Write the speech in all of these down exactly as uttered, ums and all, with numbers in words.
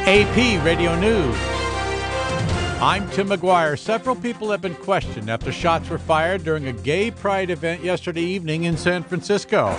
A P Radio News. I'm Tim McGuire. Several people have been questioned after shots were fired during a gay pride event yesterday evening in San Francisco.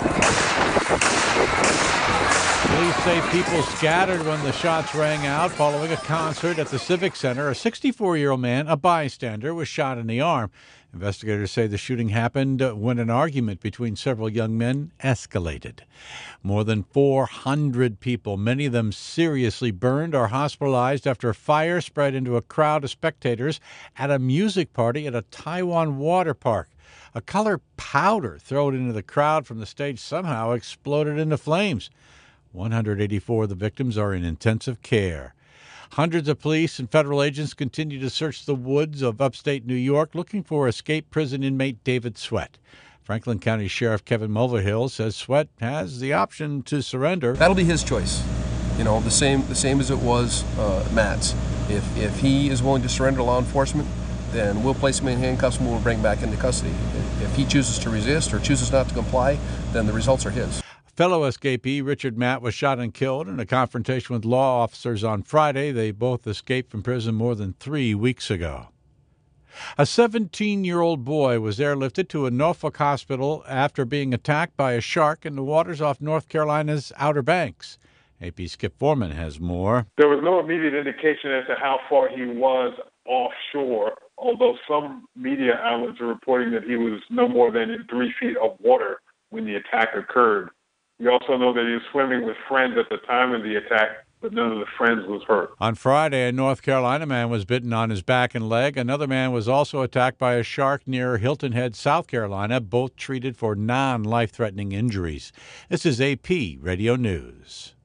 Police say people scattered when the shots rang out following a concert at the Civic Center. A sixty-four-year-old man, a bystander, was shot in the arm. Investigators say the shooting happened when an argument between several young men escalated. More than four hundred people, many of them seriously burned, are hospitalized after a fire spread into a crowd of spectators at a music party at a Taiwan water park. A colored powder thrown into the crowd from the stage somehow exploded into flames. one hundred eighty-four of the victims are in intensive care. Hundreds of police and federal agents continue to search the woods of upstate New York looking for escaped prison inmate David Sweat. Franklin County Sheriff Kevin Mulvihill says Sweat has the option to surrender. That'll be his choice. You know, the same the same as it was uh, Matt's. If if he is willing to surrender to law enforcement, then we'll place him in handcuffs and we'll bring him back into custody. If he chooses to resist or chooses not to comply, then the results are his. Fellow escapee Richard Matt was shot and killed in a confrontation with law officers on Friday. They both escaped from prison more than three weeks ago. A seventeen-year-old boy was airlifted to a Norfolk hospital after being attacked by a shark in the waters off North Carolina's Outer Banks. A P Skip Foreman has more. There was no immediate indication as to how far he was offshore, although some media outlets are reporting that he was no more than in three feet of water when the attack occurred. We also know that he was swimming with friends at the time of the attack, but none of the friends was hurt. On Friday, a North Carolina man was bitten on his back and leg. Another man was also attacked by a shark near Hilton Head, South Carolina, both treated for non-life-threatening injuries. This is A P Radio News.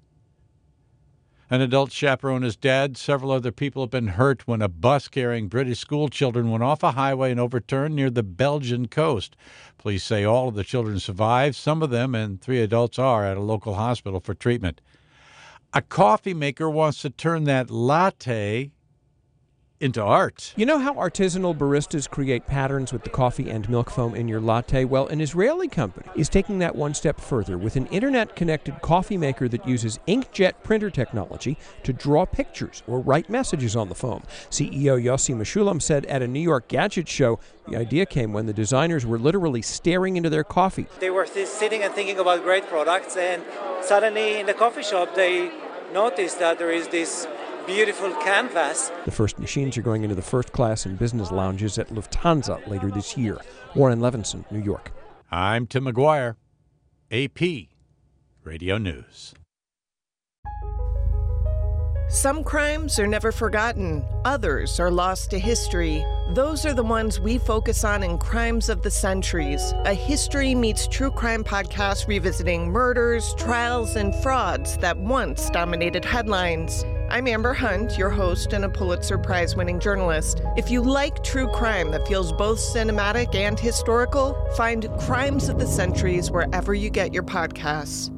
An adult chaperone is dead. Several other people have been hurt when a bus carrying British school children went off a highway and overturned near the Belgian coast. Police say all of the children survived. Some of them and three adults are at a local hospital for treatment. A coffee maker wants to turn that latte into art. You know how artisanal baristas create patterns with the coffee and milk foam in your latte? Well, an Israeli company is taking that one step further with an internet-connected coffee maker that uses inkjet printer technology to draw pictures or write messages on the foam. C E O Yossi Meshulam said at a New York gadget show, the idea came when the designers were literally staring into their coffee. They were sitting and thinking about great products, and suddenly in the coffee shop they noticed that there is this beautiful canvas. The first machines are going into the first class and business lounges at Lufthansa later this year. Warren Levinson, New York. I'm Tim McGuire, A P Radio News. Some crimes are never forgotten. Others are lost to history. Those are the ones we focus on in Crimes of the Centuries, a history meets true crime podcast revisiting murders, trials, and frauds that once dominated headlines. I'm Amber Hunt, your host and a Pulitzer Prize-winning journalist. If you like true crime that feels both cinematic and historical, find Crimes of the Centuries wherever you get your podcasts.